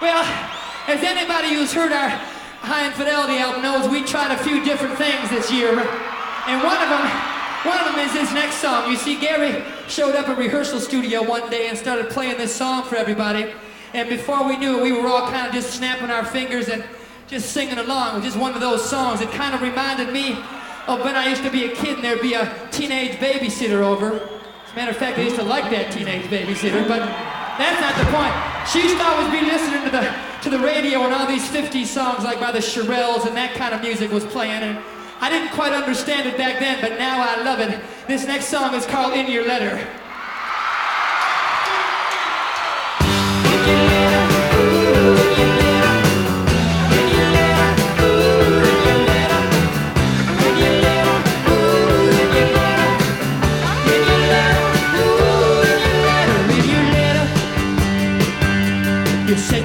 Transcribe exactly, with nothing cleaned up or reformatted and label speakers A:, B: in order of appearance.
A: Well, as anybody who's heard our High Infidelity album knows, we tried a few different things this year. And one of them, one of them is this next song. You see, Gary showed up at rehearsal studio one day and started playing this song for everybody. And before we knew it, we were all kind of just snapping our fingers and just singing along. It was just one of those songs. It kind of reminded me of when I used to be a kid and there'd be a teenage babysitter over. As a matter of fact, I used to like that teenage babysitter, but that's not the point. She used to always be listening to the to the radio and all these fifties songs like by the Shirelles and that kind of music was playing. And I didn't quite understand it back then, but now I love it. This next song is called In Your Letter. You said